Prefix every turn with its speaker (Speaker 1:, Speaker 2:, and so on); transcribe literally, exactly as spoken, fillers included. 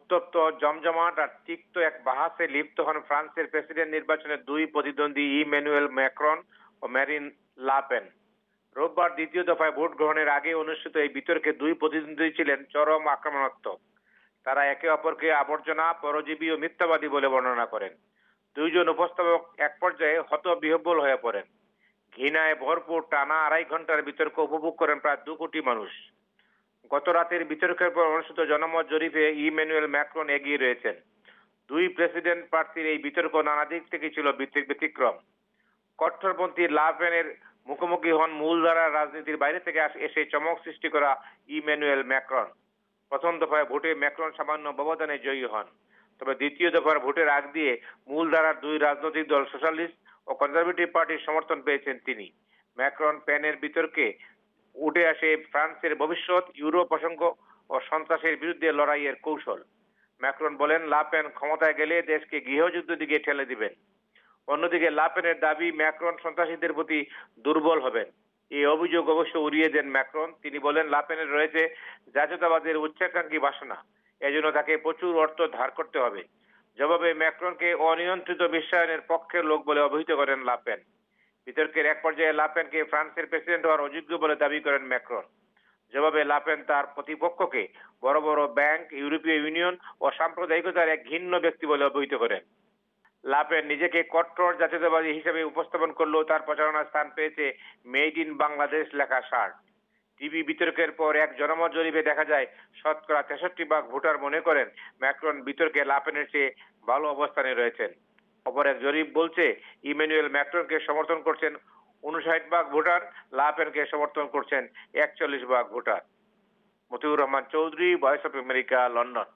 Speaker 1: উত্তপ্ত, জমজমাট আর তিক্ত এক বাহাসে লিপ্ত হন ফ্রান্সের প্রেসিডেন্ট নির্বাচনের দুই প্রতিদ্বন্দ্বী ইম্যানুয়েল ম্যাক্রন ও ম্যারিন লা পেন। রোববার দ্বিতীয় দফায় ভোট গ্রহণের আগে অনুষ্ঠিত এই বিতর্কে দুই প্রতিদ্বন্দ্বী ছিলেন চরম আক্রমণাত্মক। তারা একে অপরকে আবর্জনা, পরজীবী ও মিথ্যাবাদী বলে বর্ণনা করেন। দুইজন উপস্থাপক এক পর্যায়ে হতবিহ্বল হয়ে পড়েন। ঘৃণায় ভরপুর টানা আড়াই ঘন্টার বিতর্ক উপভোগ করেন প্রায় দু কোটি মানুষ। গত রাতের বিতর্কের পর অনুষ্ঠিত জনমত জরিপে ইম্যানুয়েল ম্যাক্রন এগিয়ে রয়েছেন। দুই প্রেসিডেন্ট প্রার্থীর এই বিতর্ক নানা দিক থেকে ছিল ব্যতিক্রম। কট্টরপন্থী লা পেনের মুখোমুখি হন মূলধারার রাজনীতির বাইরে থেকে এসে চমক সৃষ্টি করা ইম্যানুয়েল ম্যাক্রন। প্রথম দফায় ভোটে ম্যাক্রন সামান্য ব্যবধানে জয়ী হন, তবে দ্বিতীয় দফার ভোটের আগ দিয়ে মূলধারার দুই রাজনৈতিক দল সোশ্যালিস্ট ও কনজারভেটিভ পার্টির সমর্থন পেয়েছেন তিনি। ম্যাক্রন পেনের বিতর্কে উঠে আসে ফ্রান্সের ভবিষ্যৎ, ইউরো প্রসঙ্গ ও সন্ত্রাসের বিরুদ্ধে লড়াইয়ের কৌশল। ম্যাক্রন বলেন, লা পেন ক্ষমতায় গেলে দেশকে গৃহযুদ্ধ দিকে ঠেলে দিবেন। অন্যদিকে লা পেনের দাবি, ম্যাক্রন সন্ত্রাসীদের প্রতি দুর্বল হবেন। এই অভিযোগ অবশ্য উড়িয়ে দেন ম্যাক্রন। তিনি বলেন, লা পেনের রয়েছে জাতীয়তাবাদের উচ্চাকাঙ্ক্ষী বাসনা, এজন্য তাকে প্রচুর অর্থ ধার করতে হবে। জবাবে ম্যাক্রনকে অনিয়ন্ত্রিত বিশ্বায়নের পক্ষের লোক বলে অভিহিত করেন লা পেন। বিতর্কের এক পর্যায়ে লা পেনকে ফ্রান্সের প্রেসিডেন্ট হওয়ার অযোগ্য বলে দাবি করেন ম্যাক্রন। জবাবে লা পেন তার প্রতিপক্ষকে বড় বড় ব্যাংক, ইউরোপীয় ইউনিয়ন ও সাম্প্রদায়িকতার এক ঘৃণ্য ব্যক্তি বলে অভিহিত করেন। লা পেন নিজেকে কট্টর জাতীয়তাবাদী হিসেবে উপস্থাপন করলেও তার প্রচারণার স্থান পেয়েছে মেড ইন বাংলাদেশ লেখা শার্ট। টিভি বিতর্কের পর এক জনমত জরিপে দেখা যায় শতকরা তেষট্টি ভাগ ভোটার মনে করেন ম্যাক্রন বিতর্কে লা পেনের চেয়ে ভালো অবস্থানে রয়েছেন। অপর এক জরিপ বলছে ইম্যানুয়েল ম্যাক্রনকে সমর্থন করছেন উনষাট ভাগ ভোটার, লা পেনকে সমর্থন করছেন একচল্লিশ ভাগ ভোটার। Matiur Rahman Chowdhury, Voice of America, London.